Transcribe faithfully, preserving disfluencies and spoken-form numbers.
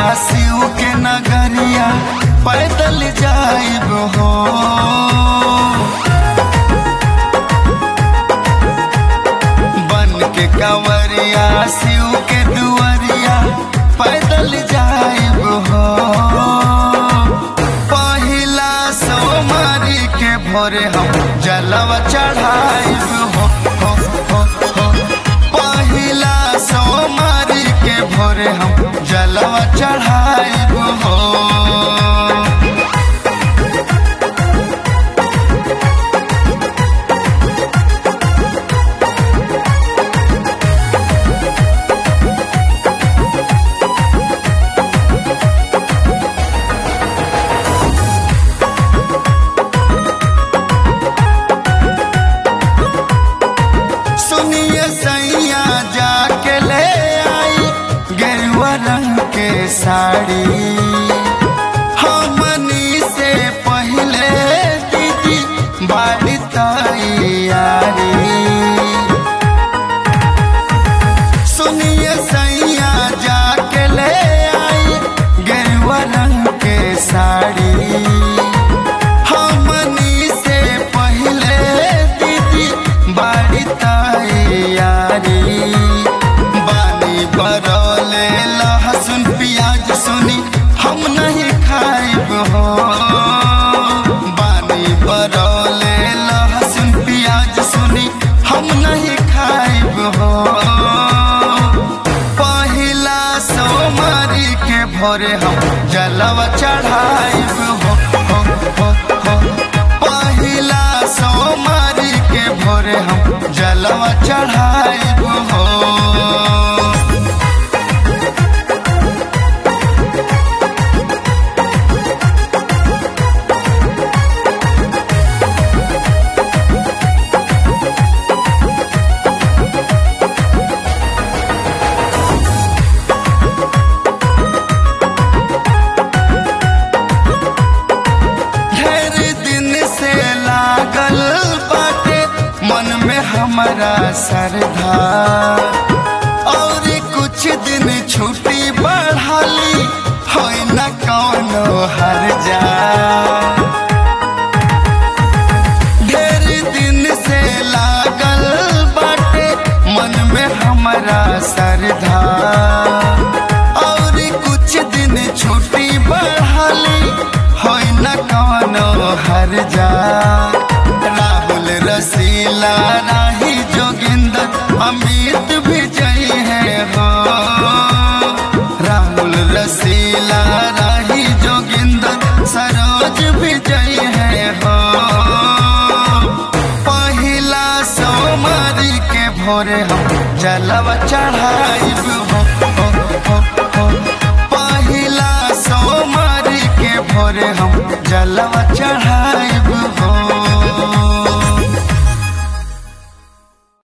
शिव के नगरिया पैदल जाइब हो। बन के कंवरिया शिव के दुआरिया पैदल जाइब हो। पहिला सोमवारी के भोरे हम जलवा चढ़ाइब हो, हो, हो, हो। पहिला सोमवारी के भोरे हम जलवा चढ़ाइब हो। सुनिए सैया जाके ले आई गेरुआ रंग के साड़ी। हमनी से पहले दीदी बाड़ी तैयारी। सुनिए सैया जाके ले आई गेरुआ रंग के साड़ी। हमनी से पहले दीदी बाड़ी तैयारी। बानी बरौले लहसुन प्याज सुनी हम नहीं खाइब हो। बानी बरौले लहसुन प्याज सुनी हम नहीं खाइब हो। पहिला सोमवारी के भोरे हम जलवा चढ़ाइब हो, हो, हो, हो। पहिला सोमवारी के भोरे हम जलवा चढ़ाइब हो। ढेर दिन से लागल बाटे मन में हमारा श्रद्धा। और कुछ दिन छुट्टी बढ़ाली होई न कौनो हर्जा। ढेर दिन से लागल बाटे मन में हमारा श्रद्धा। और कुछ दिन छुट्टी बढ़ाली होई न कौनो हर्जा। राहुल रसीला राही जोगिंदर अमित भी जई है हो। राहुल रसीला राही जोगिंदर सरोज भी जई है हो। पहिला सोमवारी के भोरे हम जलवा चढ़ाइब हो।